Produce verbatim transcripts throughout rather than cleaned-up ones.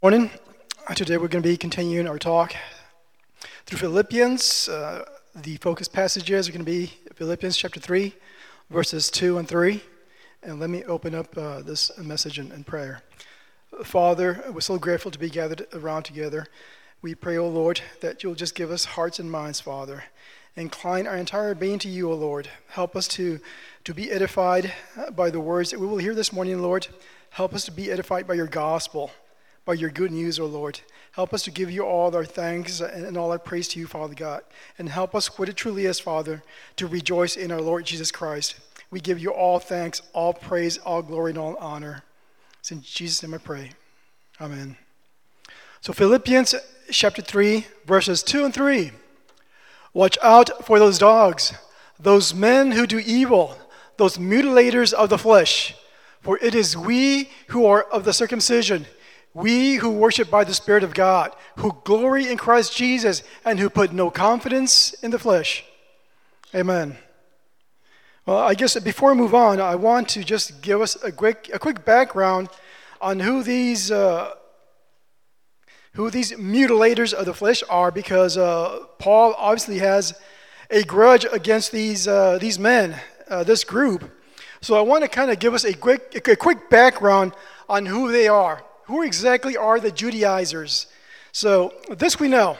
Morning. Uh, Today we're going to be continuing our talk through Philippians. Uh, the focus passages are going to be Philippians chapter three, verses two and three. And let me open up uh, this message in, in prayer. Father, we're so grateful to be gathered around together. We pray, O Lord, that you'll just give us hearts and minds, Father. Incline our entire being to you, O Lord. Help us to, to be edified by the words that we will hear this morning, Lord. Help us to be edified by your gospel, by your good news, O Lord. Help us to give you all our thanks and all our praise to you, Father God. And help us, what it truly is, Father, to rejoice in our Lord Jesus Christ. We give you all thanks, all praise, all glory, and all honor. It's in Jesus' name I pray. Amen. So Philippians chapter three, verses two and three. Watch out for those dogs, those men who do evil, those mutilators of the flesh. For it is we who are of the circumcision, we who worship by the Spirit of God, who glory in Christ Jesus, and who put no confidence in the flesh. Amen. Well, I guess before I move on, I want to just give us a quick a quick background on who these uh, who these mutilators of the flesh are, because uh, Paul obviously has a grudge against these uh, these men, uh, this group. So I want to kind of give us a quick a quick background on who they are. Who exactly are the Judaizers? So this we know.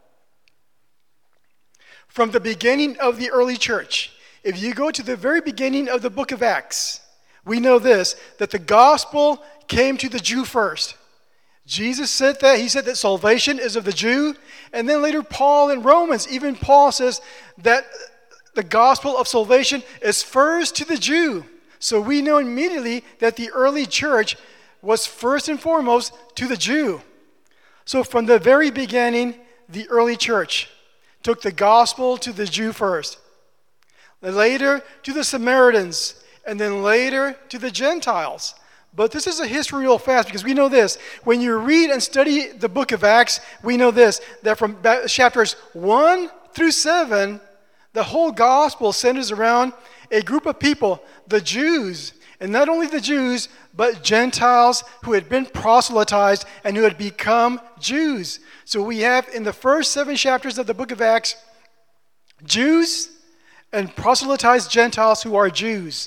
From the beginning of the early church, if you go to the very beginning of the book of Acts, we know this, that the gospel came to the Jew first. Jesus said that. He said that salvation is of the Jew. And then later Paul in Romans, even Paul says that the gospel of salvation is first to the Jew. So we know immediately that the early church was first and foremost to the Jew. So from the very beginning, the early church took the gospel to the Jew first, then later to the Samaritans, and then later to the Gentiles. But this is a history real fast, because we know this. When you read and study the book of Acts, we know this, that from chapters one through seven, the whole gospel centers around a group of people, the Jews. And not only the Jews, but Gentiles who had been proselytized and who had become Jews. So we have in the first seven chapters of the book of Acts, Jews and proselytized Gentiles who are Jews.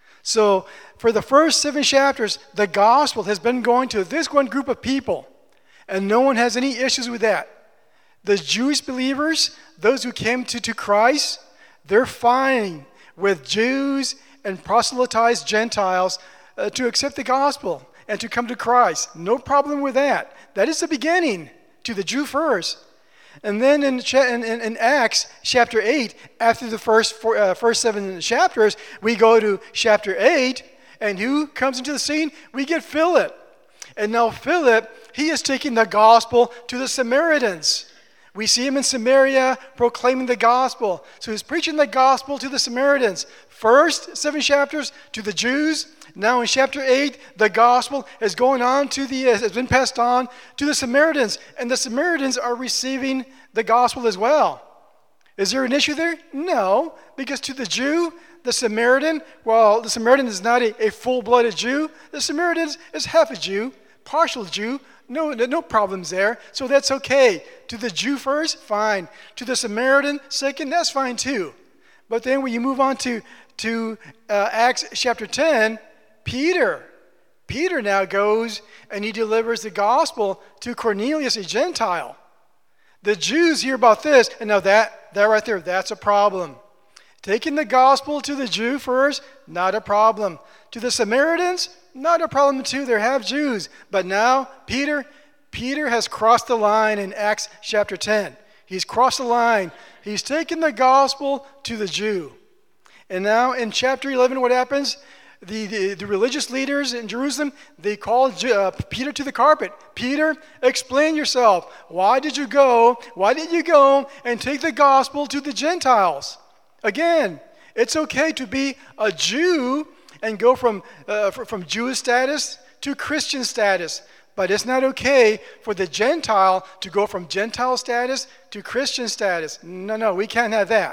So for the first seven chapters, the gospel has been going to this one group of people, and no one has any issues with that. The Jewish believers, those who came to, to Christ, they're fine with Jews and proselytized Gentiles uh, to accept the gospel and to come to Christ. No problem with that. That is the beginning, to the Jew first. And then in, in, in Acts chapter eight, after the first four, uh, first seven chapters, we go to chapter eight, and who comes into the scene? We get Philip. And now Philip, he is taking the gospel to the Samaritans. We see him in Samaria proclaiming the gospel. So he's preaching the gospel to the Samaritans. First seven chapters to the Jews. Now in chapter eight, the gospel is going on to the, has been passed on to the Samaritans. And the Samaritans are receiving the gospel as well. Is there an issue there? No, because to the Jew, the Samaritan, well, the Samaritan is not a, a full-blooded Jew. The Samaritan is half a Jew, partial Jew. No, no problems there. So that's okay. To the Jew first, fine. To the Samaritan second, that's fine too. But then when you move on to, to uh, Acts chapter ten, Peter. Peter now goes and he delivers the gospel to Cornelius, a Gentile. The Jews hear about this, and now that, that right there, that's a problem. Taking the gospel to the Jew first, not a problem. To the Samaritans, not a problem too. They're half Jews. But now, Peter, Peter has crossed the line in Acts chapter ten. He's crossed the line. He's taken the gospel to the Jew. And now in chapter eleven, what happens? The, the, the religious leaders in Jerusalem, they call uh, Peter to the carpet. Peter, explain yourself. Why did you go? Why did you go and take the gospel to the Gentiles? Again, it's okay to be a Jew and go from uh, from Jewish status to Christian status. But it's not okay for the Gentile to go from Gentile status to Christian status. No, no, we can't have that. We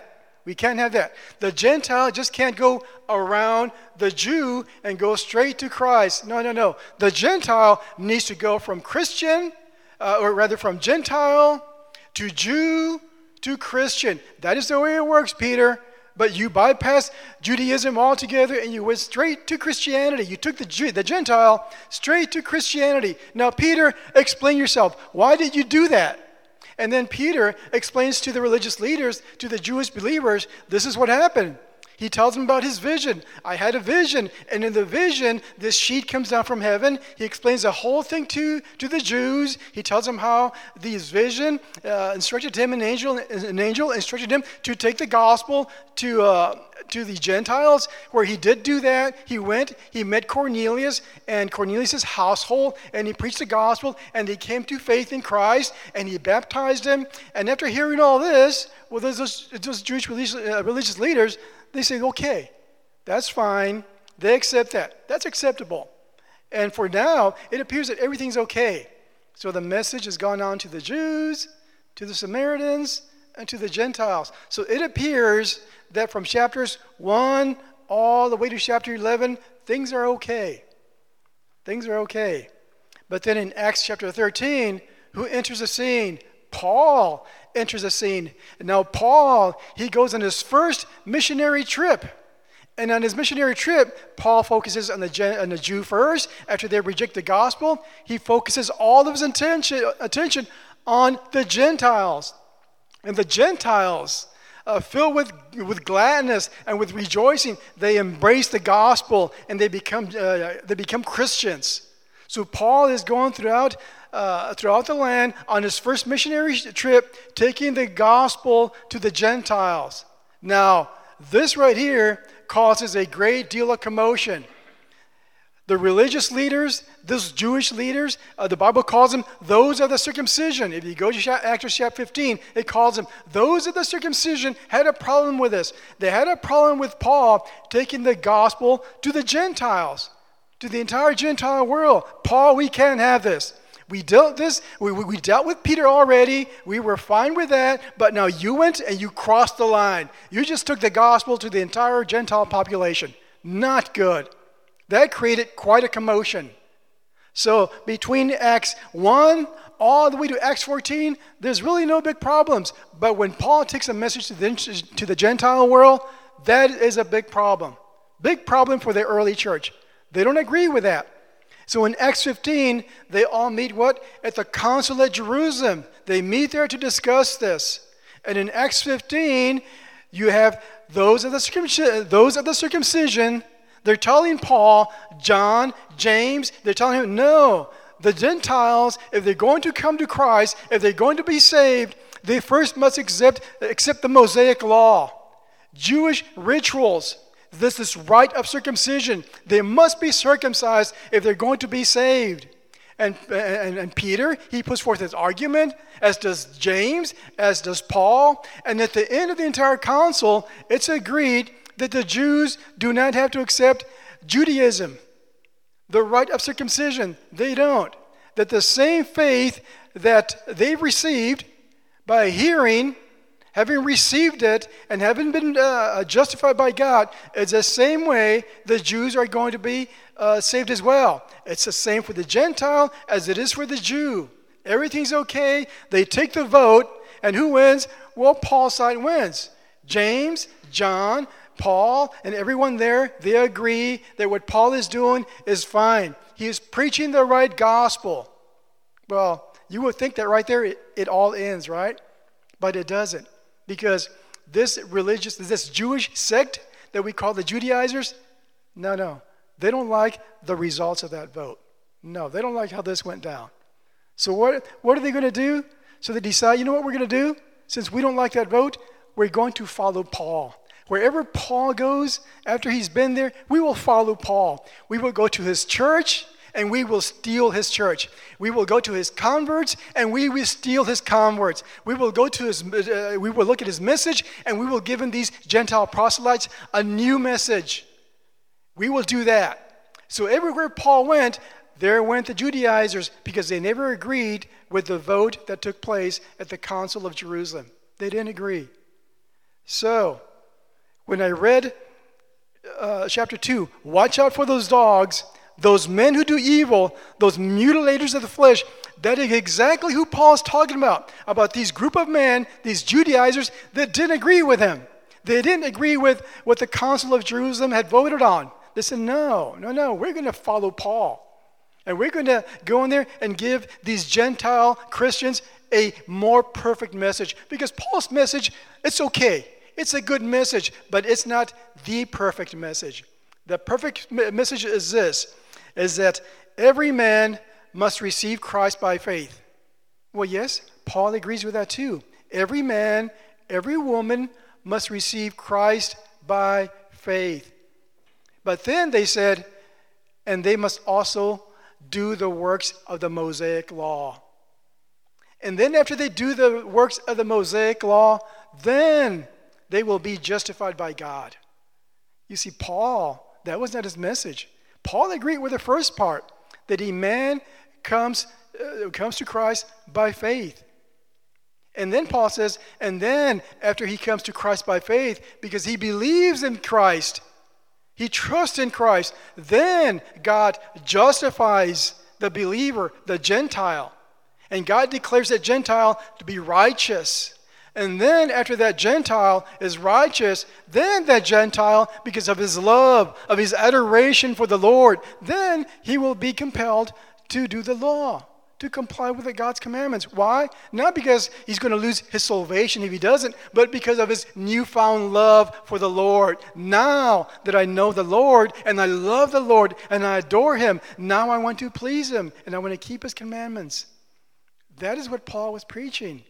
We can't have that. The Gentile just can't go around the Jew and go straight to Christ. No, no, no. The Gentile needs to go from Christian, uh, or rather from Gentile to Jew to Christian. That is the way it works, Peter. But you bypassed Judaism altogether and you went straight to Christianity. You took the Jew, the Gentile straight to Christianity. Now, Peter, explain yourself. Why did you do that? And then Peter explains to the religious leaders, to the Jewish believers, this is what happened. He tells them about his vision. I had a vision, and in the vision, this sheet comes down from heaven. He explains the whole thing to, to the Jews. He tells them how this vision uh, instructed him, an angel, an angel instructed him to take the gospel to uh, to the Gentiles, where he did do that. He went, he met Cornelius and Cornelius' household, and he preached the gospel, and he came to faith in Christ, and he baptized him. And after hearing all this, well, those, those Jewish religious, uh, religious leaders, they say, okay, that's fine. They accept that. That's acceptable. And for now, it appears that everything's okay. So the message has gone on to the Jews, to the Samaritans, and to the Gentiles. So it appears that from chapters one all the way to chapter eleven, things are okay. Things are okay. But then in Acts chapter thirteen, who enters the scene? Paul enters the scene. And now Paul, he goes on his first missionary trip. And on his missionary trip, Paul focuses on the, Gen- on the Jew first. After they reject the gospel, he focuses all of his attention, attention on the Gentiles. And the Gentiles, uh, filled with, with gladness and with rejoicing, they embrace the gospel and they become, uh, they become Christians. So Paul is going throughout Uh, throughout the land on his first missionary trip, taking the gospel to the Gentiles. Now, this right here causes a great deal of commotion. The religious leaders, those Jewish leaders, uh, the Bible calls them those of the circumcision. If you go to Acts chapter fifteen, it calls them those of the circumcision had a problem with this. They had a problem with Paul taking the gospel to the Gentiles, to the entire Gentile world. Paul, we can't have this. We dealt this. We, we, we dealt with Peter already. We were fine with that. But now you went and you crossed the line. You just took the gospel to the entire Gentile population. Not good. That created quite a commotion. So between Acts one all the way to Acts fourteen, there's really no big problems. But when Paul takes a message to the, to the Gentile world, that is a big problem. Big problem for the early church. They don't agree with that. So in Acts fifteen, they all meet what? At the council at Jerusalem. They meet there to discuss this. And in Acts fifteen, you have those of the circumcision, those of the circumcision. They're telling Paul, John, James, they're telling him, no, the Gentiles, if they're going to come to Christ, if they're going to be saved, they first must accept, accept the Mosaic law, Jewish rituals. This is rite of circumcision. They must be circumcised if they're going to be saved. And, and, and Peter, he puts forth his argument, as does James, as does Paul. And at the end of the entire council, it's agreed that the Jews do not have to accept Judaism, the rite of circumcision. They don't. That the same faith that they received by hearing, having received it and having been uh, justified by God, it's the same way the Jews are going to be uh, saved as well. It's the same for the Gentile as it is for the Jew. Everything's okay. They take the vote, and who wins? Well, Paul's side wins. James, John, Paul, and everyone there, they agree that what Paul is doing is fine. He is preaching the right gospel. Well, you would think that right there it, it all ends, right? But it doesn't. Because this religious, this Jewish sect that we call the Judaizers, no, no. They don't like the results of that vote. No, they don't like how this went down. So what, what are they going to do? So they decide, you know what we're going to do? Since we don't like that vote, we're going to follow Paul. Wherever Paul goes, after he's been there, we will follow Paul. We will go to his church, and we will steal his church. We will go to his converts, and we will steal his converts. We will go to his, uh, we will look at his message, and we will give him these Gentile proselytes a new message. We will do that. So everywhere Paul went, there went the Judaizers, because they never agreed with the vote that took place at the Council of Jerusalem. They didn't agree. So when I read uh, chapter two, watch out for those dogs, those men who do evil, those mutilators of the flesh. That is exactly who Paul is talking about, about these group of men, these Judaizers that didn't agree with him. They didn't agree with what the Council of Jerusalem had voted on. They said, no, no, no, we're going to follow Paul. And we're going to go in there and give these Gentile Christians a more perfect message. Because Paul's message, it's okay. It's a good message, but it's not the perfect message. The perfect message is this, is that every man must receive Christ by faith. Well, yes, Paul agrees with that too. Every man, every woman must receive Christ by faith. But then they said, and they must also do the works of the Mosaic law. And then after they do the works of the Mosaic law, then they will be justified by God. You see, Paul, that was not his message. Paul agreed with the first part, that a man comes, uh, comes to Christ by faith. And then Paul says, and then after he comes to Christ by faith, because he believes in Christ, he trusts in Christ, then God justifies the believer, the Gentile. And God declares that Gentile to be righteous. And then after that Gentile is righteous, then that Gentile, because of his love, of his adoration for the Lord, then he will be compelled to do the law, to comply with the God's commandments. Why? Not because he's going to lose his salvation if he doesn't, but because of his newfound love for the Lord. Now that I know the Lord, and I love the Lord, and I adore him, now I want to please him, and I want to keep his commandments. That is what Paul was preaching.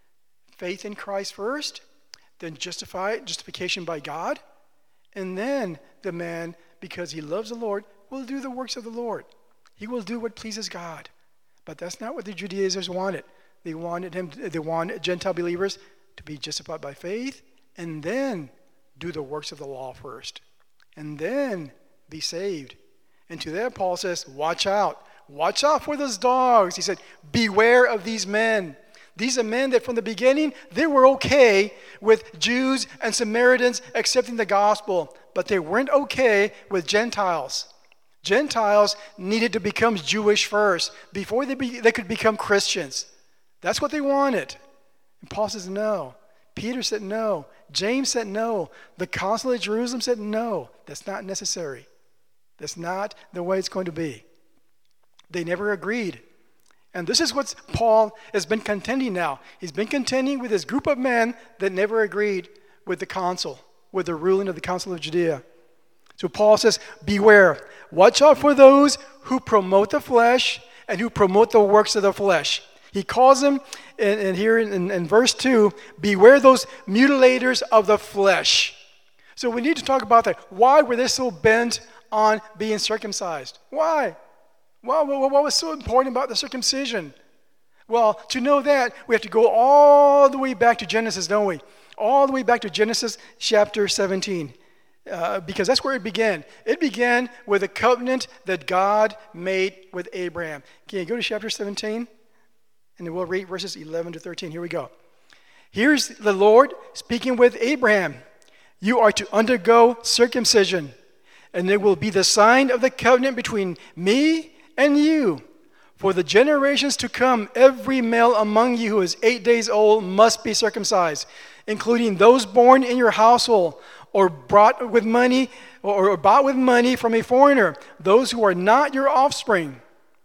Faith in Christ first, then justify, justification by God, and then the man, because he loves the Lord, will do the works of the Lord. He will do what pleases God. But that's not what the Judaizers wanted. They wanted him, they wanted Gentile believers to be justified by faith, and then do the works of the law first, and then be saved. And to that, Paul says, watch out. Watch out for those dogs. He said, beware of these men. These are men that from the beginning, they were okay with Jews and Samaritans accepting the gospel, but they weren't okay with Gentiles. Gentiles needed to become Jewish first before they, be, they could become Christians. That's what they wanted. And Paul says no. Peter said no. James said no. The Council of Jerusalem said no. That's not necessary. That's not the way it's going to be. They never agreed. And this is what Paul has been contending now. He's been contending with this group of men that never agreed with the council, with the ruling of the Council of Judea. So Paul says, beware. Watch out for those who promote the flesh and who promote the works of the flesh. He calls them, and, and here in, in verse two, beware those mutilators of the flesh. So we need to talk about that. Why were they so bent on being circumcised? Why? Well, what was so important about the circumcision? Well, to know that, we have to go all the way back to Genesis, don't we? All the way back to Genesis chapter seventeen, uh, because that's where it began. It began with a covenant that God made with Abraham. Can you go to chapter seventeen? And then we'll read verses eleven to thirteen. Here we go. Here's the Lord speaking with Abraham. You are to undergo circumcision, and it will be the sign of the covenant between me and you. For the generations to come, every male among you who is eight days old must be circumcised, including those born in your household or brought with money or bought with money from a foreigner, those who are not your offspring.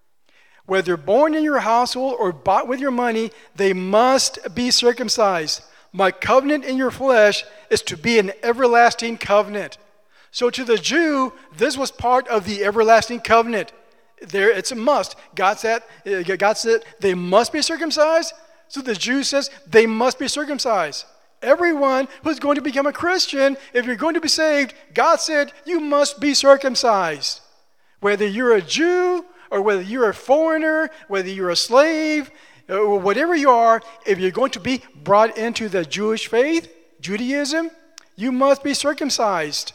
Whether born in your household or bought with your money, they must be circumcised. My covenant in your flesh is to be an everlasting covenant. So to the Jew, this was part of the everlasting covenant. There, it's a must. God said, God said they must be circumcised. So the Jew says they must be circumcised. Everyone who's going to become a Christian, if you're going to be saved, God said you must be circumcised. Whether you're a Jew or whether you're a foreigner, whether you're a slave, or whatever you are, if you're going to be brought into the Jewish faith, Judaism, you must be circumcised.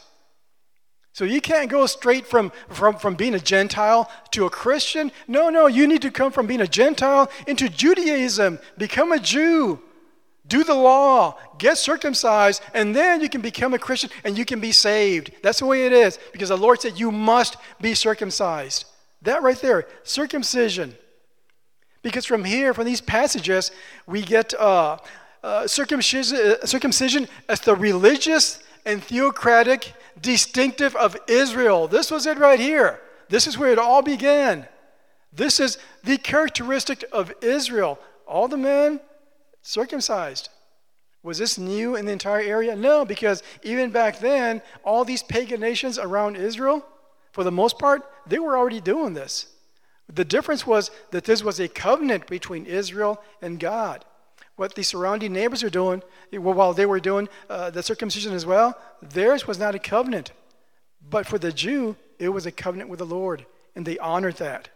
So you can't go straight from, from, from being a Gentile to a Christian. No, no, you need to come from being a Gentile into Judaism. Become a Jew. Do the law, get circumcised, and then you can become a Christian and you can be saved. That's the way it is, because the Lord said you must be circumcised. That right there, circumcision. Because from here, from these passages, we get uh, uh, circumcision, uh, circumcision as the religious and theocratic distinctive of Israel. This was it right here. This is where it all began. This is the characteristic of Israel. All the men circumcised. Was this new in the entire area? No, because even back then, all these pagan nations around Israel, for the most part, they were already doing this. The difference was that this was a covenant between Israel and God. What the surrounding neighbors are doing, while they were doing uh, the circumcision as well, theirs was not a covenant. But for the Jew, it was a covenant with the Lord, and they honored that.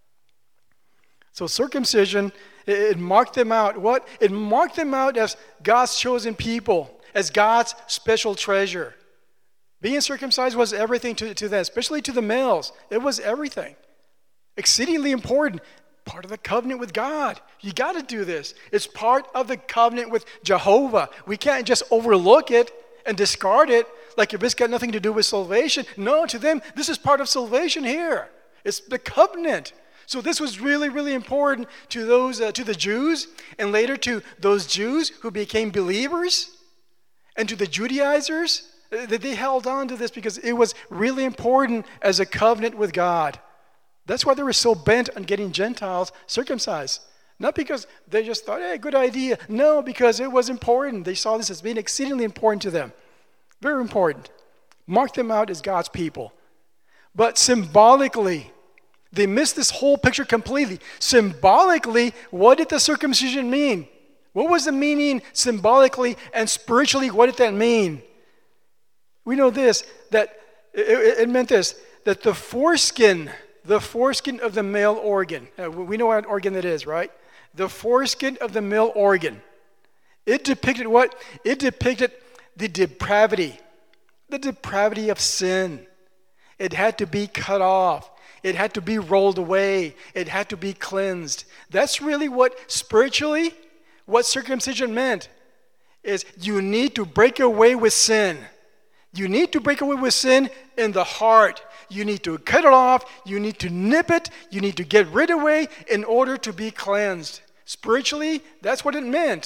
So circumcision, it, it marked them out. What? It marked them out as God's chosen people, as God's special treasure. Being circumcised was everything to, to them, especially to the males. It was everything. Exceedingly important. Part of the covenant with God. You got to do this. It's part of the covenant with Jehovah. We can't just overlook it and discard it like if it's got nothing to do with salvation. No, to them, this is part of salvation here. It's the covenant. So this was really, really important to those, uh, to the Jews, and later to those Jews who became believers, and to the Judaizers. That they held on to this because it was really important as a covenant with God. That's why they were so bent on getting Gentiles circumcised. Not because they just thought, hey, good idea. No, because it was important. They saw this as being exceedingly important to them. Very important. Mark them out as God's people. But symbolically, they missed this whole picture completely. Symbolically, what did the circumcision mean? What was the meaning symbolically and spiritually? What did that mean? We know this, that it, it meant this, that the foreskin, the foreskin of the male organ, uh, we know what organ that is, right? The foreskin of the male organ. It depicted what? It depicted the depravity, the depravity of sin. It had to be cut off. It had to be rolled away. It had to be cleansed. That's really what spiritually, what circumcision meant, is you need to break away with sin. You need to break away with sin in the heart. You need to cut it off. You need to nip it. You need to get rid of it in order to be cleansed. Spiritually, that's what it meant.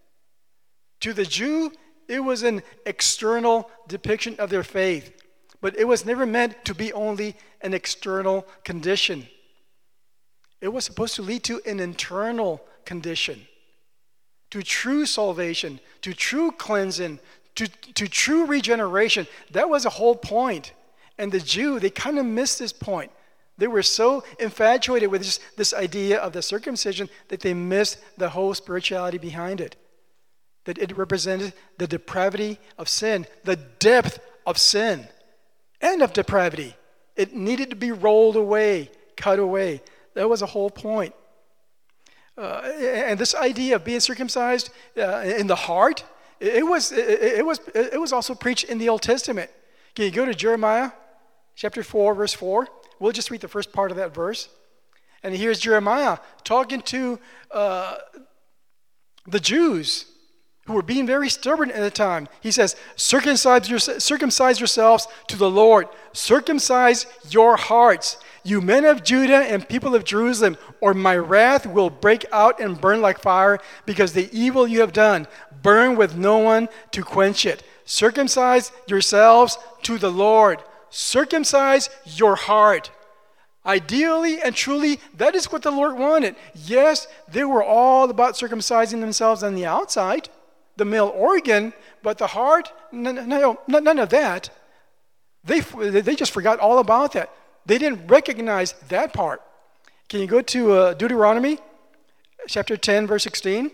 To the Jew, it was an external depiction of their faith. But it was never meant to be only an external condition. It was supposed to lead to an internal condition, to true salvation, to true cleansing, to, to true regeneration. That was the whole point. And the Jew, they kind of missed this point. They were so infatuated with this, this idea of the circumcision that they missed the whole spirituality behind it. That it represented the depravity of sin, the depth of sin, and of depravity. It needed to be rolled away, cut away. That was the whole point. Uh, and this idea of being circumcised uh, in the heart, it was, it, it, was, it was also preached in the Old Testament. Can you go to Jeremiah chapter four, verse four? We'll just read the first part of that verse. And here's Jeremiah talking to uh, the Jews who were being very stubborn at the time. He says, circumcise, your, circumcise yourselves to the Lord. Circumcise your hearts, you men of Judah and people of Jerusalem, or my wrath will break out and burn like fire, because the evil you have done, burn with no one to quench it. Circumcise yourselves to the Lord. Circumcise your heart. Ideally and truly, that is what the Lord wanted. Yes, they were all about circumcising themselves on the outside, the male organ, but the heart, no, no, no, none of that. They, they just forgot all about that. They didn't recognize that part. Can you go to uh, Deuteronomy chapter ten, verse sixteen?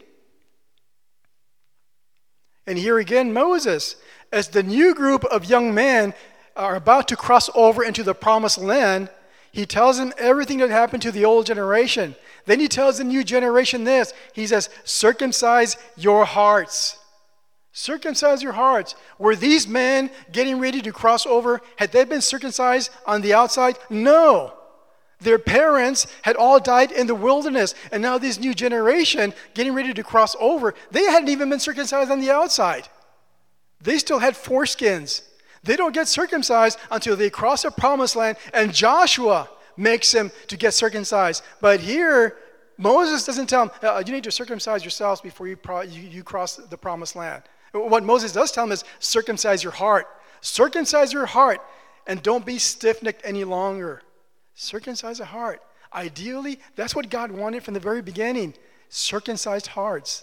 And here again, Moses, as the new group of young men are about to cross over into the promised land, he tells them everything that happened to the old generation. Then he tells the new generation this. He says, circumcise your hearts. Circumcise your hearts. Were these men getting ready to cross over? Had they been circumcised on the outside? No. Their parents had all died in the wilderness, and now this new generation getting ready to cross over, they hadn't even been circumcised on the outside. They still had foreskins. They don't get circumcised until they cross the promised land, and Joshua makes them to get circumcised. But here, Moses doesn't tell them, uh, you need to circumcise yourselves before you, pro- you, you cross the promised land. What Moses does tell them is circumcise your heart. Circumcise your heart, and don't be stiff-necked any longer. Circumcise a heart. Ideally, that's what God wanted from the very beginning, circumcised hearts.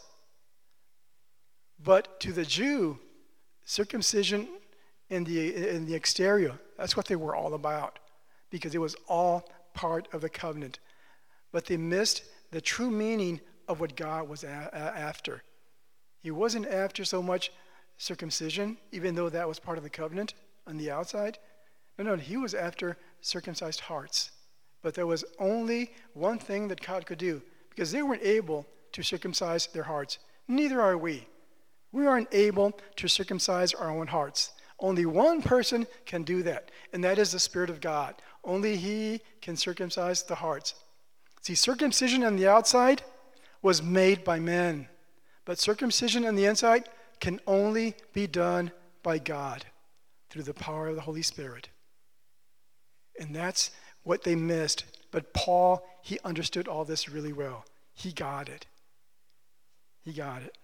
But to the Jew, circumcision in the, in the exterior, that's what they were all about, because it was all part of the covenant. But they missed the true meaning of what God was a- a- after. He wasn't after so much circumcision, even though that was part of the covenant on the outside. No, no, he was after circumcised hearts. But there was only one thing that God could do, because they weren't able to circumcise their hearts. Neither are we. We aren't able to circumcise our own hearts. Only one person can do that, and that is the Spirit of God. Only He can circumcise the hearts. See, circumcision on the outside was made by men, but circumcision on the inside can only be done by God through the power of the Holy Spirit. And that's what they missed. But Paul, he understood all this really well. He got it. He got it.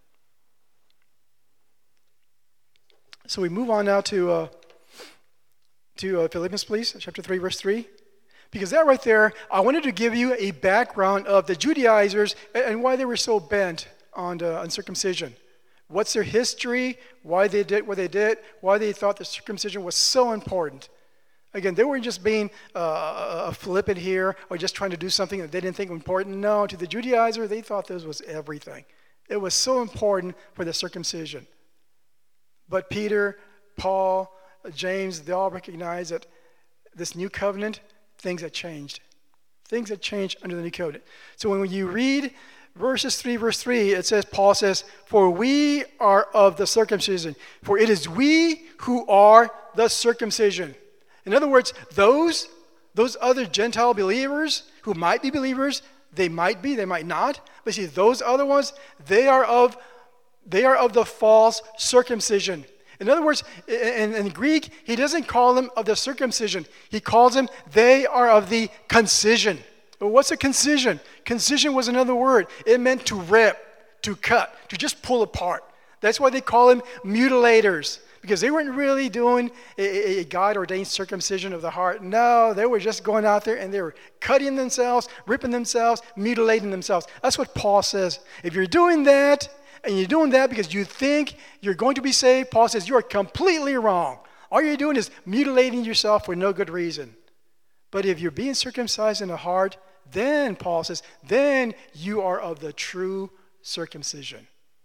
So we move on now to uh, to uh, Philippians, please, chapter three, verse three. Because that right there, I wanted to give you a background of the Judaizers and why they were so bent on, uh, on circumcision. What's their history, why they did what they did, why they thought the circumcision was so important. Again, they weren't just being uh, flippant here or just trying to do something that they didn't think was important. No, to the Judaizer, they thought this was everything. It was so important for the circumcision. But Peter, Paul, James, they all recognized that this new covenant, things had changed. Things had changed under the new covenant. So when you read verses three, verse three, it says, Paul says, for we are of the circumcision, for it is we who are the circumcision. In other words, those, those other Gentile believers who might be believers, they might be, they might not. But see, those other ones, they are of, they are of the false circumcision. In other words, in, in Greek, he doesn't call them of the circumcision. He calls them, they are of the concision. But what's a concision? Concision was another word. It meant to rip, to cut, to just pull apart. That's why they call them mutilators, because they weren't really doing a, a God-ordained circumcision of the heart. No, they were just going out there and they were cutting themselves, ripping themselves, mutilating themselves. That's what Paul says. If you're doing that, and you're doing that because you think you're going to be saved, Paul says you are completely wrong. All you're doing is mutilating yourself for no good reason. But if you're being circumcised in the heart, then, Paul says, then you are of the true circumcision.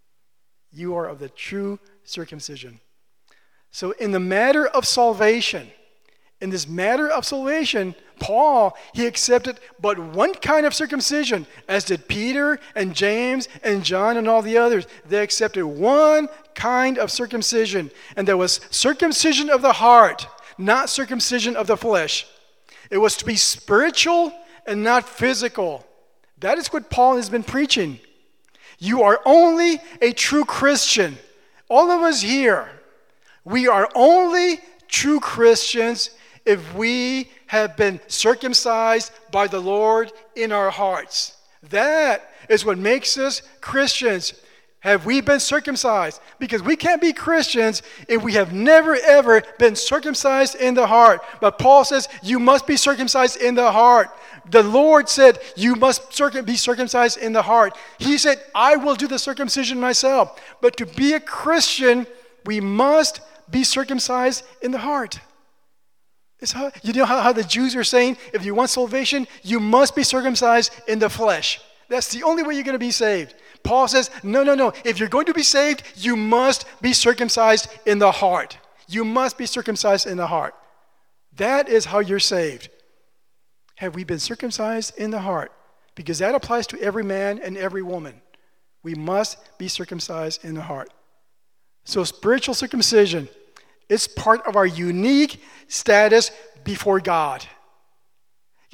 You are of the true circumcision. So in the matter of salvation, in this matter of salvation, Paul, he accepted but one kind of circumcision, as did Peter and James and John and all the others. They accepted one kind of circumcision, and that was circumcision of the heart, not circumcision of the flesh. It was to be spiritual and not physical. That is what Paul has been preaching. You are only a true Christian. All of us here, we are only true Christians if we have been circumcised by the Lord in our hearts. That is what makes us Christians. Have we been circumcised? Because we can't be Christians if we have never ever been circumcised in the heart. But Paul says you must be circumcised in the heart. The Lord said you must be circumcised in the heart. He said, I will do the circumcision myself. But to be a Christian, we must be circumcised in the heart. It's how, you know how, how the Jews are saying, if you want salvation, you must be circumcised in the flesh. That's the only way you're going to be saved. Paul says, no, no, no. If you're going to be saved, you must be circumcised in the heart. You must be circumcised in the heart. That is how you're saved. Have we been circumcised in the heart? Because that applies to every man and every woman. We must be circumcised in the heart. So spiritual circumcision, it's part of our unique status before God.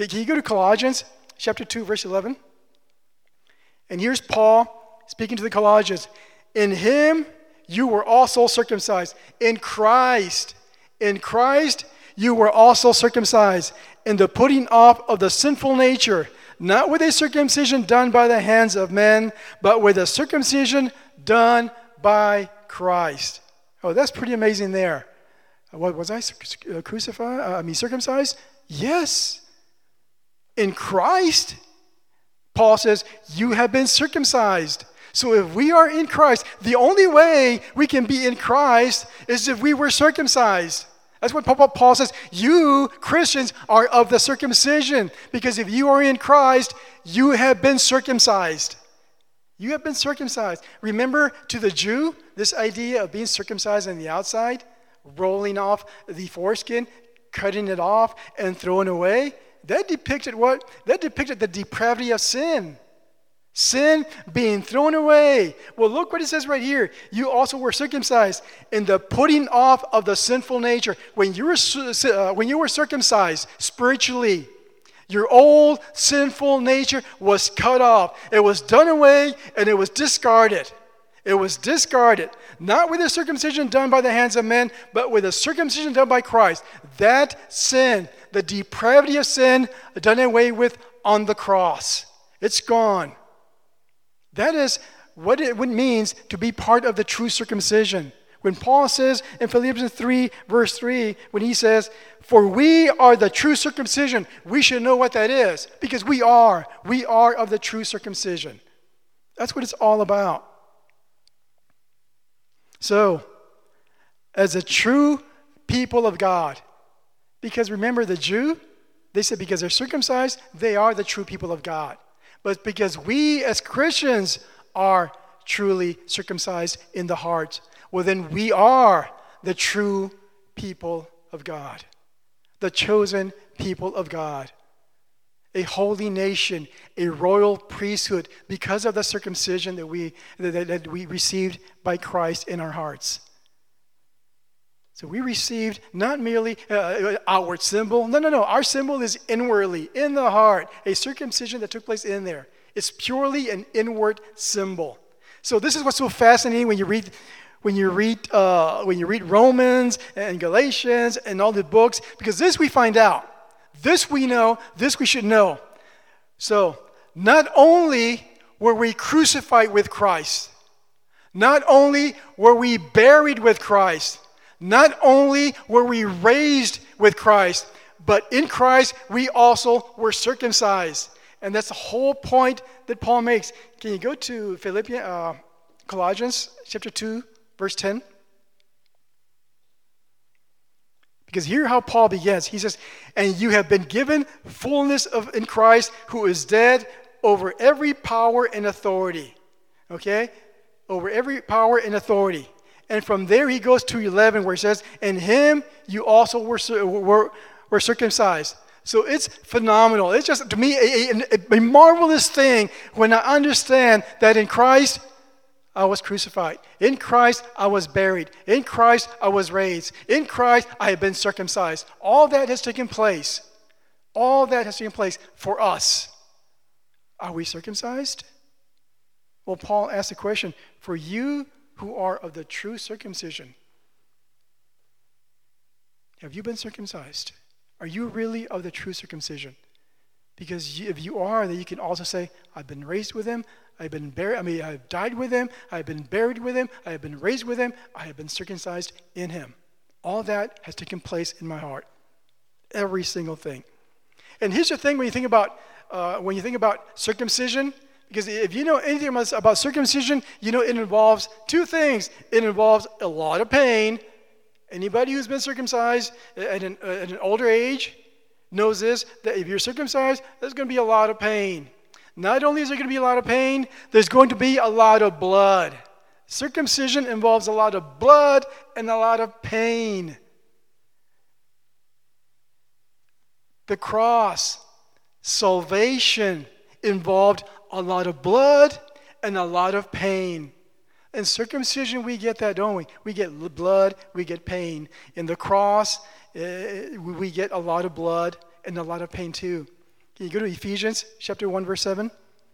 Okay, can you go to Colossians chapter two, verse eleven? And here's Paul speaking to the Colossians. In him you were also circumcised. In Christ, in Christ you were also circumcised in the putting off of the sinful nature, not with a circumcision done by the hands of men, but with a circumcision done by Christ. Oh, that's pretty amazing there. What was I crucified? I mean, circumcised? Yes. In Christ, Paul says, you have been circumcised. So if we are in Christ, the only way we can be in Christ is if we were circumcised. That's what Paul says. You, Christians, are of the circumcision. Because if you are in Christ, you have been circumcised. You have been circumcised. Remember, to the Jew, this idea of being circumcised on the outside, rolling off the foreskin, cutting it off, and throwing it away, that depicted what? That depicted the depravity of sin. Sin being thrown away. Well, look what it says right here. You also were circumcised in the putting off of the sinful nature. When you were, uh, when you were circumcised spiritually, your old sinful nature was cut off. It was done away and it was discarded. It was discarded. Not with a circumcision done by the hands of men, but with a circumcision done by Christ. That sin, the depravity of sin, done away with on the cross. It's gone. That is what it means to be part of the true circumcision. When Paul says in Philippians three, verse three, when he says, for we are the true circumcision, we should know what that is. Because we are. We are of the true circumcision. That's what it's all about. So, as a true people of God, because remember the Jew, they said because they're circumcised, they are the true people of God. But because we as Christians are truly circumcised in the heart, well then we are the true people of God. The chosen people of God. A holy nation, a royal priesthood, because of the circumcision that we, that, that we received by Christ in our hearts. So we received not merely an outward symbol. No, no, no. Our symbol is inwardly, in the heart. A circumcision that took place in there. It's purely an inward symbol. So this is what's so fascinating when you read, when you read, uh, when you read Romans and Galatians and all the books, because this we find out. This we know. This we should know. So not only were we crucified with Christ, not only were we buried with Christ, not only were we raised with Christ, but in Christ we also were circumcised. And that's the whole point that Paul makes. Can you go to Philippians, uh, Colossians chapter two, verse ten? Because hear how Paul begins. He says, and you have been given fullness of in Christ, who is dead over every power and authority. Okay? Over every power and authority. And from there he goes to eleven where he says, in him you also were, were, were circumcised. So it's phenomenal. It's just, to me, a, a, a marvelous thing when I understand that in Christ I was crucified. In Christ I was buried. In Christ I was raised. In Christ I have been circumcised. All that has taken place. All that has taken place for us. Are we circumcised? Well, Paul asked the question, for you who are of the true circumcision, have you been circumcised? Are you really of the true circumcision? Because you, if you are, then you can also say, I've been raised with him, I've been buried, I mean, I've died with him, I've been buried with him, I have been raised with him, I have been circumcised in him. All that has taken place in my heart. Every single thing. And here's the thing when you think about uh, when you think about circumcision, because if you know anything about, about circumcision, you know it involves two things. It involves a lot of pain. Anybody who's been circumcised at an, at an older age knows this, that if you're circumcised, there's going to be a lot of pain. Not only is there going to be a lot of pain, there's going to be a lot of blood. Circumcision involves a lot of blood and a lot of pain. The cross, salvation, involved a lot of blood and a lot of pain. In circumcision, we get that, don't we? We get blood, we get pain. In the cross, uh, we get a lot of blood and a lot of pain too. Can you go to Ephesians chapter one, verse seven?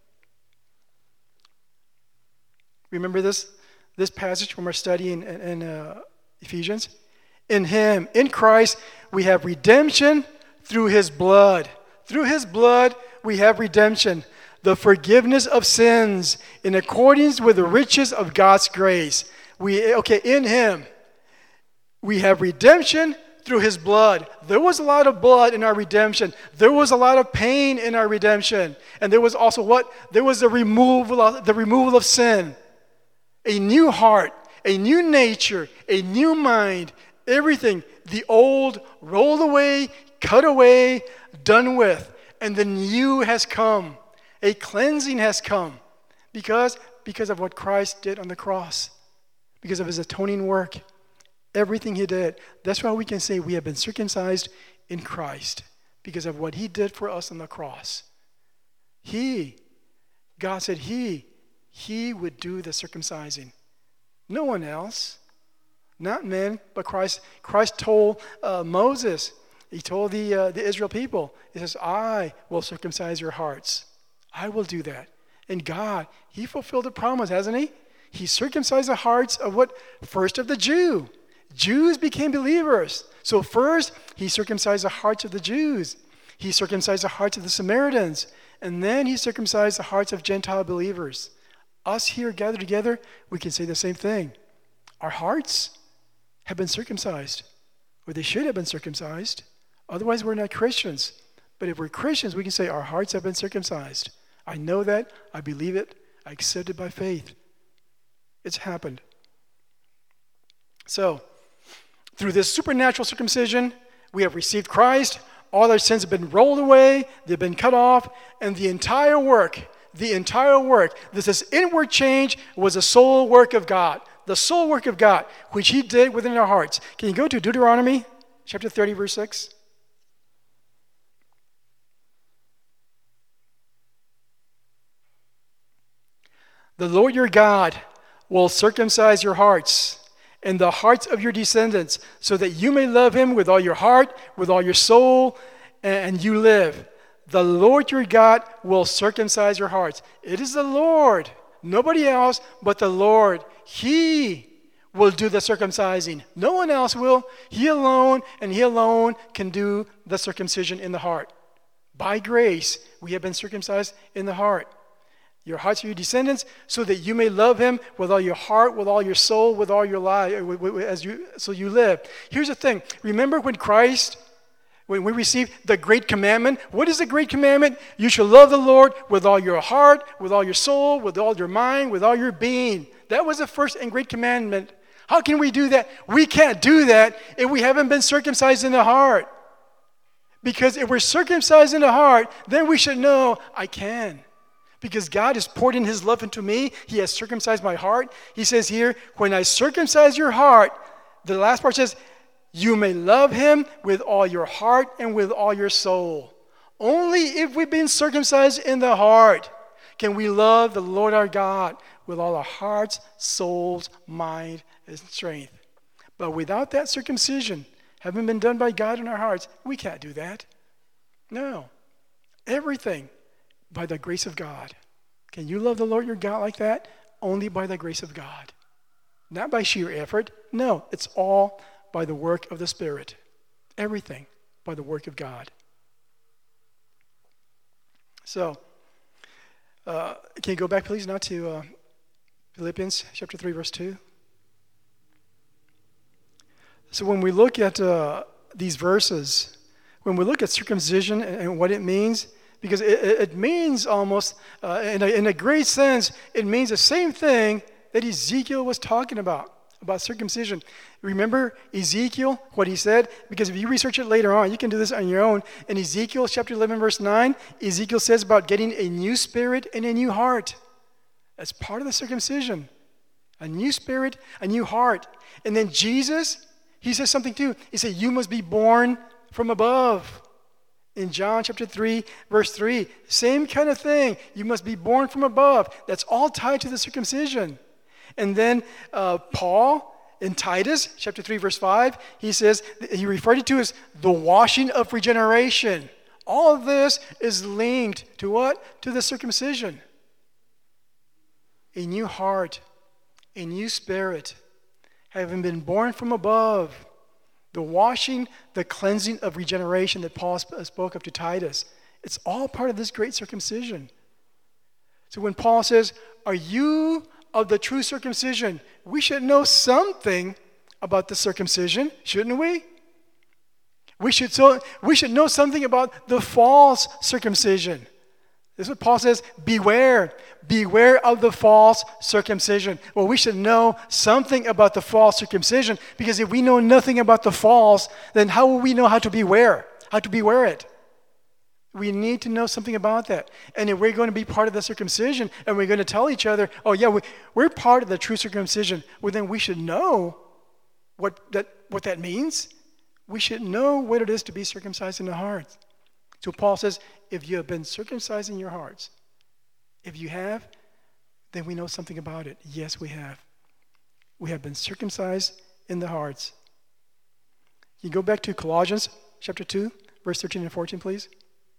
Remember this, this passage from our study in, in uh, Ephesians? In him, in Christ, we have redemption through his blood. Through his blood, we have redemption, the forgiveness of sins in accordance with the riches of God's grace. We, okay, in him, we have redemption through his blood. There was a lot of blood in our redemption. There was a lot of pain in our redemption. And there was also what? There was the removal of, the removal of sin. A new heart, a new nature, a new mind, everything. The old rolled away, cut away, done with. And the new has come. A cleansing has come. Because, because of what Christ did on the cross. Because of his atoning work. Everything he did. That's why we can say we have been circumcised in Christ. Because of what he did for us on the cross. He, God said he, he would do the circumcising. No one else. Not men, but Christ. Christ told uh, Moses, he told the, uh, the Israel people, he says, I will circumcise your hearts. I will do that. And God, he fulfilled the promise, hasn't he? He circumcised the hearts of what? First of the Jew. Jews became believers. So first, he circumcised the hearts of the Jews. He circumcised the hearts of the Samaritans. And then he circumcised the hearts of Gentile believers. Us here gathered together, we can say the same thing. Our hearts have been circumcised, or they should have been circumcised. Otherwise, we're not Christians. But if we're Christians, we can say our hearts have been circumcised. I know that. I believe it. I accept it by faith. It's happened. So, through this supernatural circumcision, we have received Christ. All our sins have been rolled away. They've been cut off. And the entire work, the entire work, this, this inward change was the sole work of God. The sole work of God, which he did within our hearts. Can you go to Deuteronomy chapter thirty, verse six? The Lord your God will circumcise your hearts and the hearts of your descendants, so that you may love him with all your heart, with all your soul, and you live. The Lord your God will circumcise your hearts. It is the Lord, nobody else but the Lord. He will do the circumcising. No one else will. He alone, and he alone can do the circumcision in the heart. By grace, we have been circumcised in the heart. Your hearts are your descendants, so that you may love him with all your heart, with all your soul, with all your life, as you so you live. Here's the thing. Remember when Christ, when we received the great commandment, what is the great commandment? You shall love the Lord with all your heart, with all your soul, with all your mind, with all your being. That was the first and great commandment. How can we do that? We can't do that if we haven't been circumcised in the heart. Because if we're circumcised in the heart, then we should know I can. Because God has poured in his love into me. He has circumcised my heart. He says here, when I circumcise your heart, the last part says, you may love him with all your heart and with all your soul. Only if we've been circumcised in the heart can we love the Lord our God with all our hearts, souls, mind, and strength. But without that circumcision, having been done by God in our hearts, we can't do that. No. Everything by the grace of God. Can you love the Lord your God like that? Only by the grace of God. Not by sheer effort. No, it's all by the work of the Spirit. Everything by the work of God. So, uh, can you go back please now to uh, Philippians chapter three, verse two? So when we look at uh, these verses, when we look at circumcision and, and what it means, because it, it means almost, uh, in, a, in a great sense, it means the same thing that Ezekiel was talking about, about circumcision. Remember Ezekiel, what he said? Because if you research it later on, you can do this on your own. In Ezekiel chapter eleven, verse nine, Ezekiel says about getting a new spirit and a new heart. That's part of the circumcision. A new spirit, a new heart. And then Jesus, he says something too. He said, you must be born from above. In John chapter three, verse three, same kind of thing. You must be born from above. That's all tied to the circumcision. And then uh, Paul in Titus chapter three, verse five, he says, he referred it to as the washing of regeneration. All of this is linked to what? To the circumcision. A new heart, a new spirit, having been born from above, the washing, the cleansing of regeneration that Paul sp- spoke of to Titus. It's all part of this great circumcision. So when Paul says, are you of the true circumcision? We should know something about the circumcision, shouldn't we? We should, so, we should know something about the false circumcision. This is what Paul says, beware. Beware of the false circumcision. Well, we should know something about the false circumcision, because if we know nothing about the false, then how will we know how to beware? How to beware it? We need to know something about that. And if we're going to be part of the circumcision and we're going to tell each other, oh yeah, we, we're part of the true circumcision, well then we should know what that, what that means. We should know what it is to be circumcised in the heart. So Paul says, if you have been circumcised in your hearts, if you have, then we know something about it. Yes, we have. We have been circumcised in the hearts. You go back to Colossians chapter two, verse thirteen and fourteen, please.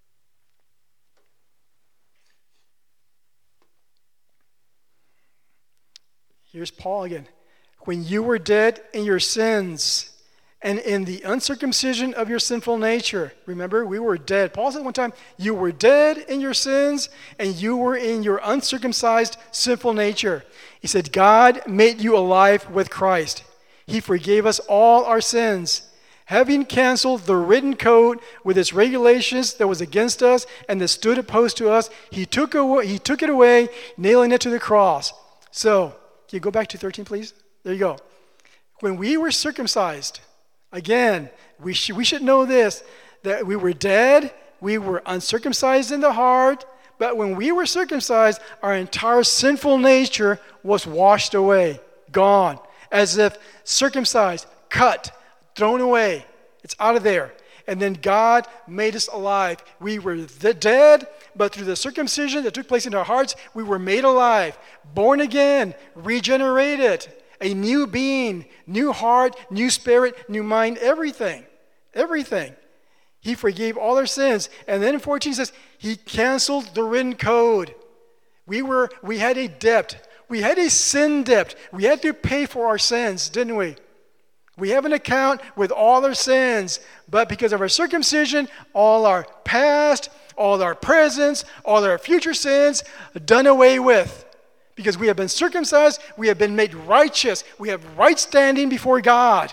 Here's Paul again. When you were dead in your sins and in the uncircumcision of your sinful nature. Remember, we were dead. Paul said one time, you were dead in your sins and you were in your uncircumcised sinful nature. He said, God made you alive with Christ. He forgave us all our sins, having canceled the written code with its regulations that was against us and that stood opposed to us. He took, away, he took it away, nailing it to the cross. So, can you go back to thirteen, please? There you go. When we were circumcised, again, we, sh- we should know this, that we were dead, we were uncircumcised in the heart, but when we were circumcised, our entire sinful nature was washed away, gone, as if circumcised, cut, thrown away. It's out of there. And then God made us alive. We were the dead, but through the circumcision that took place in our hearts, we were made alive, born again, regenerated, a new being, new heart, new spirit, new mind, everything, everything. He forgave all our sins. And then in fourteen says, he canceled the written code. We were, we had a debt. We had a sin debt. We had to pay for our sins, didn't we? We have an account with all our sins, but because of our circumcision, all our past, all our presents, all our future sins are done away with. Because we have been circumcised, we have been made righteous, we have right standing before God.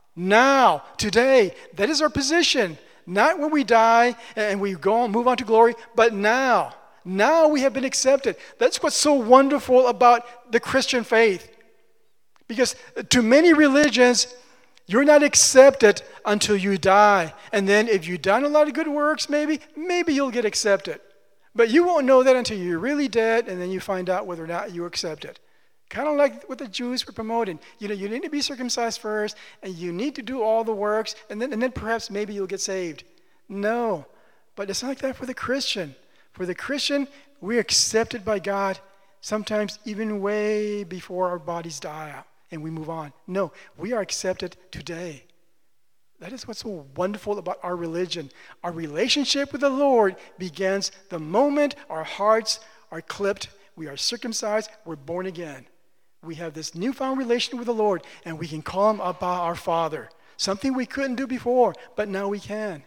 Now, today, that is our position. Not when we die and we go and move on to glory, but now. Now we have been accepted. That's what's so wonderful about the Christian faith. Because to many religions, you're not accepted until you die. And then if you've done a lot of good works, maybe, maybe you'll get accepted. But you won't know that until you're really dead, and then you find out whether or not you accepted. Kind of like what the Jews were promoting. You know, you need to be circumcised first, and you need to do all the works, and then, and then perhaps maybe you'll get saved. No, but it's not like that for the Christian. For the Christian, we're accepted by God, sometimes even way before our bodies die out. And we move on. No, we are accepted today. That is what's so wonderful about our religion. Our relationship with the Lord begins the moment our hearts are clipped, we are circumcised, we're born again. We have this newfound relation with the Lord, and we can call him Abba, our Father. Something we couldn't do before, but now we can.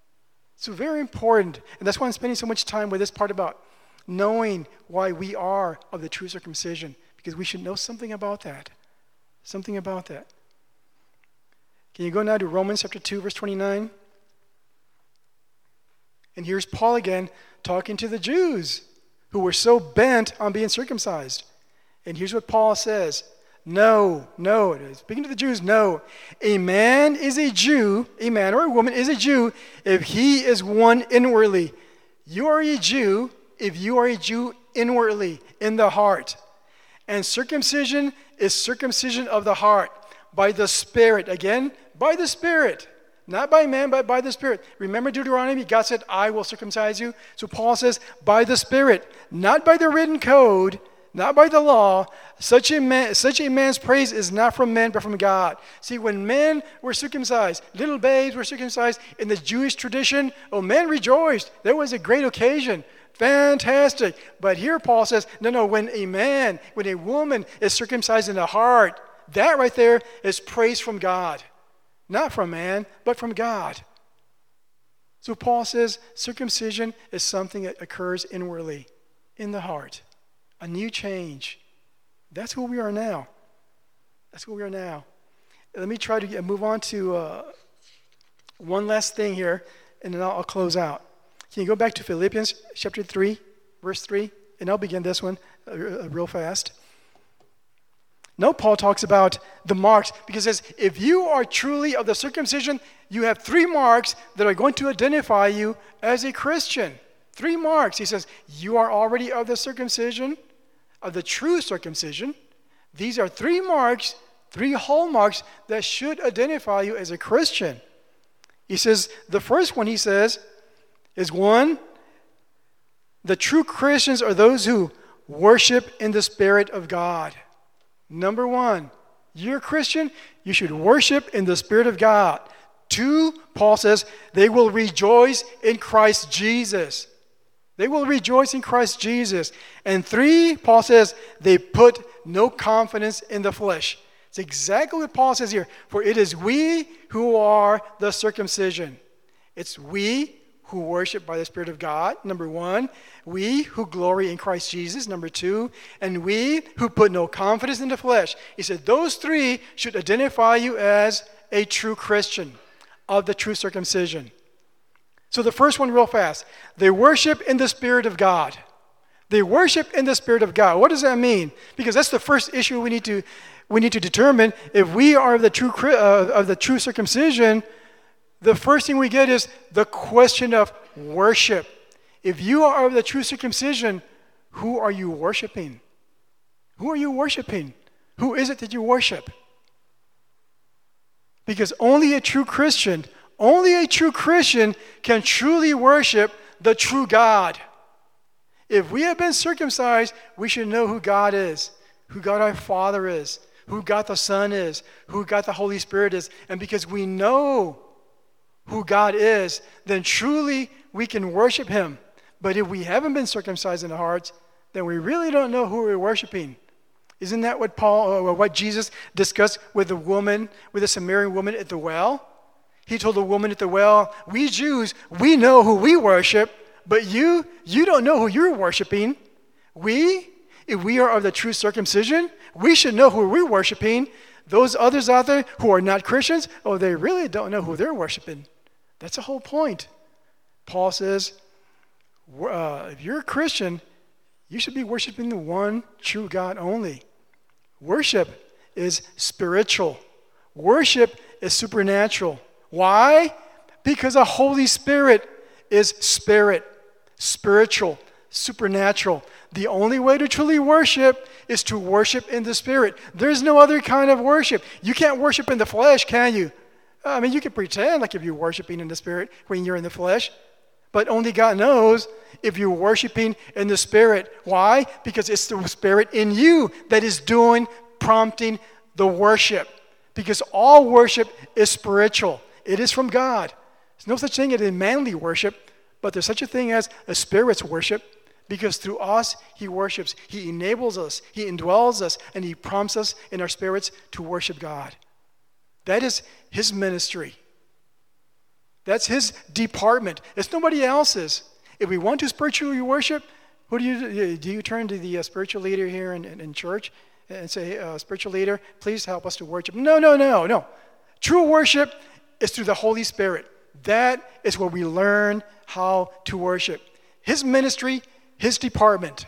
So very important, and that's why I'm spending so much time with this part about knowing why we are of the true circumcision, because we should know something about that. Something about that. Can you go now to Romans chapter two, verse twenty-nine? And here's Paul again talking to the Jews who were so bent on being circumcised. And here's what Paul says. No, no, it is. Speaking to the Jews, no. A man is a Jew, a man or a woman is a Jew if he is one inwardly. You are a Jew if you are a Jew inwardly, in the heart. And circumcision is circumcision of the heart by the Spirit. Again, by the Spirit. Not by man, but by the Spirit. Remember Deuteronomy? God said, I will circumcise you. So Paul says, by the Spirit. Not by the written code, not by the law, Such a man, such a man's praise is not from men, but from God. See, when men were circumcised, little babes were circumcised in the Jewish tradition, oh, men rejoiced. There was a great occasion. Fantastic. But here Paul says, no, no, when a man, when a woman is circumcised in the heart, that right there is praise from God. Not from man, but from God. So Paul says circumcision is something that occurs inwardly, in the heart. A new change. That's who we are now. That's who we are now. Let me try to get, move on to uh, one last thing here, and then I'll, I'll close out. Can you go back to Philippians chapter three, verse three? And I'll begin this one uh, real fast. No, Paul talks about the marks because it says, if you are truly of the circumcision, you have three marks that are going to identify you as a Christian. Three marks. He says, you are already of the circumcision, of the true circumcision. These are three marks, three hallmarks that should identify you as a Christian. He says, the first one, he says, is one, the true Christians are those who worship in the Spirit of God. Number one, you're a Christian, you should worship in the Spirit of God. Two, Paul says, they will rejoice in Christ Jesus. They will rejoice in Christ Jesus. And three, Paul says, they put no confidence in the flesh. It's exactly what Paul says here. For it is we who are the circumcision. It's we who worship by the Spirit of God, number one. We who glory in Christ Jesus, number two. And we who put no confidence in the flesh. He said those three should identify you as a true Christian of the true circumcision. So the first one real fast. They worship in the Spirit of God. They worship in the Spirit of God. What does that mean? Because that's the first issue we need to we need to determine. If we are of the true uh, of the true circumcision, the first thing we get is the question of worship. If you are of the true circumcision, who are you worshiping? Who are you worshiping? Who is it that you worship? Because only a true Christian, only a true Christian can truly worship the true God. If we have been circumcised, we should know who God is, who God our Father is, who God the Son is, who God the Holy Spirit is. And because we know who God is, then truly we can worship Him. But if we haven't been circumcised in the hearts, then we really don't know who we're worshiping. Isn't that what Paul, or what Jesus discussed with the woman, with the Samaritan woman at the well? He told the woman at the well, we Jews, we know who we worship, but you, you don't know who you're worshiping. We, if we are of the true circumcision, we should know who we're worshiping. Those others out there who are not Christians, oh, they really don't know who they're worshiping. That's the whole point. Paul says, uh, if you're a Christian, you should be worshiping the one true God only. Worship is spiritual. Worship is supernatural. Why? Because the Holy Spirit is spirit, spiritual, supernatural. The only way to truly worship is to worship in the Spirit. There's no other kind of worship. You can't worship in the flesh, can you? I mean, you can pretend like if you're worshiping in the Spirit when you're in the flesh, but only God knows if you're worshiping in the Spirit. Why? Because it's the Spirit in you that is doing, prompting the worship. Because all worship is spiritual. It is from God. There's no such thing as a manly worship, but there's such a thing as a spirit's worship, because through us, He worships. He enables us, He indwells us, and He prompts us in our spirits to worship God. That is His ministry. That's His department. It's nobody else's. If we want to spiritually worship, who do you do? Do you turn to the uh, spiritual leader here in, in, in church and say, uh, spiritual leader, please help us to worship? No, no, no, no. True worship is through the Holy Spirit. That is where we learn how to worship. His ministry, His department.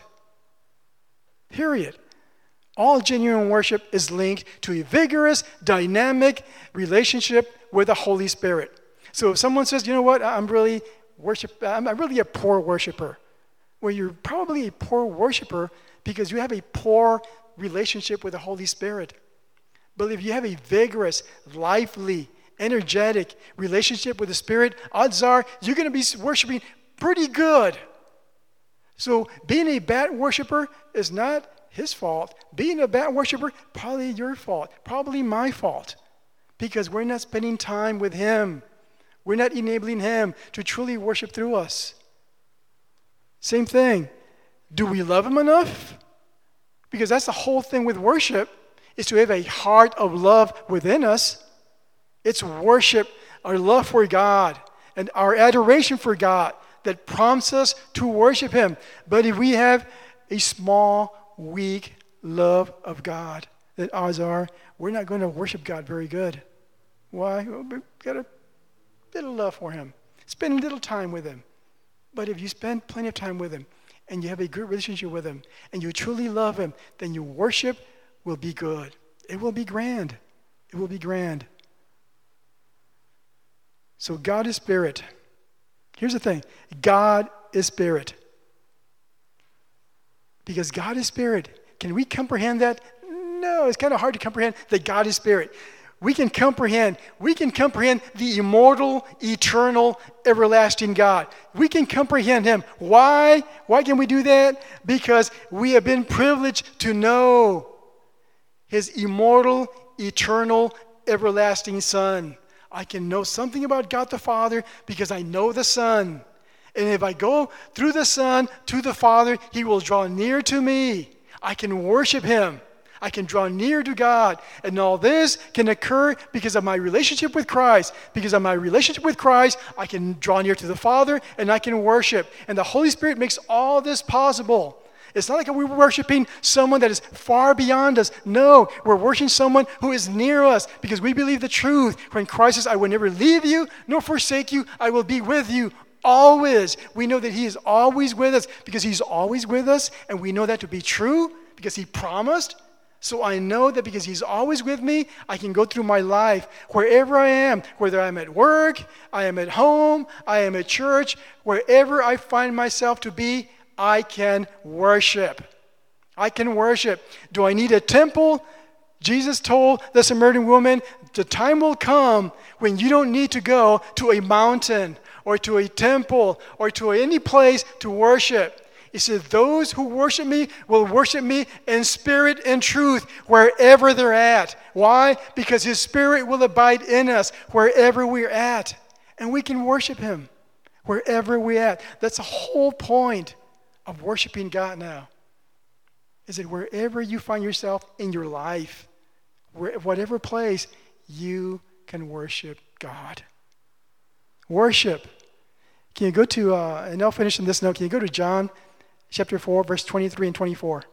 Period. All genuine worship is linked to a vigorous, dynamic relationship with the Holy Spirit. So if someone says, you know what, I'm really worship, I'm really a poor worshiper. Well, you're probably a poor worshiper because you have a poor relationship with the Holy Spirit. But if you have a vigorous, lively, energetic relationship with the Spirit, odds are you're going to be worshiping pretty good. So being a bad worshiper is not his fault. Being a bad worshiper, probably your fault, probably my fault, because we're not spending time with him. We're not enabling him to truly worship through us. Same thing. Do we love him enough? Because that's the whole thing with worship, is to have a heart of love within us. It's worship, our love for God, and our adoration for God that prompts us to worship him. But if we have a small, weak love of God, then odds are we're not going to worship God very good. Why? Well, we've got a bit of love for him. Spend a little time with him. But if you spend plenty of time with him, and you have a good relationship with him, and you truly love him, then your worship will be good. It will be grand. It will be grand. So God is spirit. Here's the thing. God is spirit. Because God is spirit. Can we comprehend that? No, it's kind of hard to comprehend that God is spirit. We can comprehend, we can comprehend the immortal, eternal, everlasting God. We can comprehend him. Why? Why can we do that? Because we have been privileged to know his immortal, eternal, everlasting Son. I can know something about God the Father because I know the Son. And if I go through the Son to the Father, he will draw near to me. I can worship him. I can draw near to God. And all this can occur because of my relationship with Christ. Because of my relationship with Christ, I can draw near to the Father and I can worship. And the Holy Spirit makes all this possible. It's not like we're worshiping someone that is far beyond us. No, we're worshiping someone who is near us because we believe the truth. When Christ says, I will never leave you nor forsake you, I will be with you always. We know that he is always with us because he's always with us, and we know that to be true because he promised. So I know that because he's always with me, I can go through my life wherever I am, whether I'm at work, I am at home, I am at church, wherever I find myself to be, I can worship. I can worship. Do I need a temple? Jesus told the Samaritan woman, the time will come when you don't need to go to a mountain or to a temple or to any place to worship. He said, those who worship me will worship me in spirit and truth wherever they're at. Why? Because his spirit will abide in us wherever we're at. And we can worship him wherever we're at. That's the whole point of worshiping God now. Is that wherever you find yourself in your life, where, whatever place, you can worship God. Worship. Can you go to, uh, and I'll finish on this note, can you go to John chapter four, verse twenty-three and twenty-four.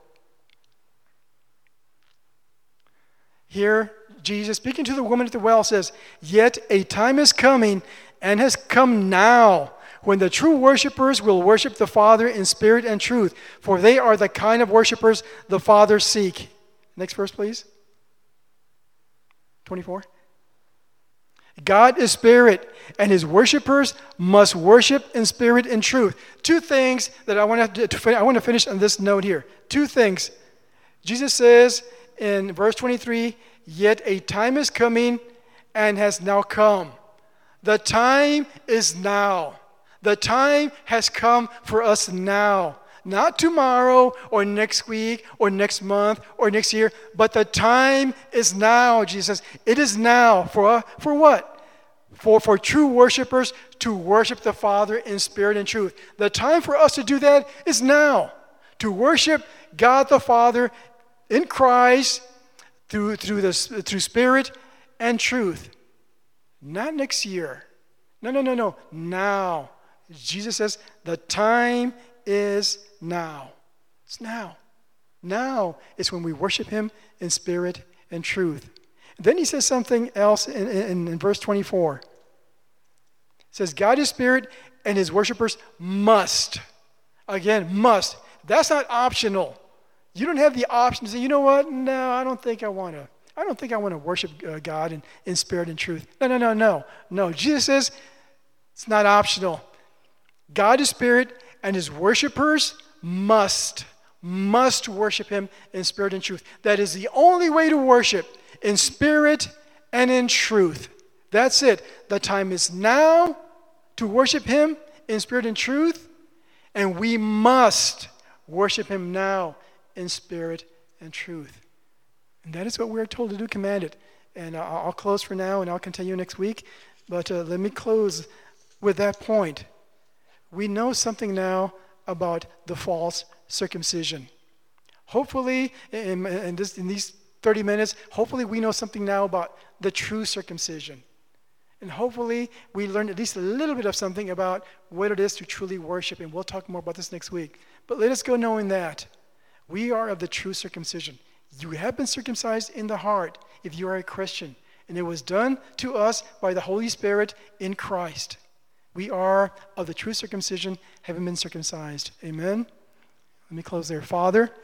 Here, Jesus, speaking to the woman at the well, says, yet a time is coming and has come now when the true worshipers will worship the Father in spirit and truth, for they are the kind of worshipers the Father seek. Next verse, please. twenty-four. God is spirit, and his worshipers must worship in spirit and truth. Two things that I want to, to I want to finish on this note here. Two things. Jesus says in verse twenty-three, yet a time is coming and has now come. The time is now. The time has come for us now. Not tomorrow or next week or next month or next year, but the time is now, Jesus. It is now. For, for what? For, for true worshipers to worship the Father in spirit and truth. The time for us to do that is now. To worship God the Father in Christ through, through, the, through spirit and truth. Not next year. No, no, no, no. Now. Jesus says the time is now. It's now. Now is when we worship him in spirit and truth. Then he says something else in, in, in verse twenty-four. It says, God is spirit and his worshipers must. Again, must. That's not optional. You don't have the option to say, you know what? No, I don't think I want to. I don't think I want to worship uh, God in, in spirit and truth. No, no, no, no. No, Jesus says it's not optional. God is spirit and his worshipers must, must worship him in spirit and truth. That is the only way to worship, in spirit and in truth. That's it. The time is now to worship him in spirit and truth, and we must worship him now in spirit and truth. And that is what we're told to do, commanded. And I'll, I'll close for now, and I'll continue next week. But uh, let me close with that point. We know something now about the false circumcision. Hopefully, in, in, this, in these thirty minutes, hopefully we know something now about the true circumcision. And hopefully we learn at least a little bit of something about what it is to truly worship. And we'll talk more about this next week. But let us go knowing that we are of the true circumcision. You have been circumcised in the heart if you are a Christian. And it was done to us by the Holy Spirit in Christ. We are of the true circumcision, having been circumcised. Amen. Let me close there. Father,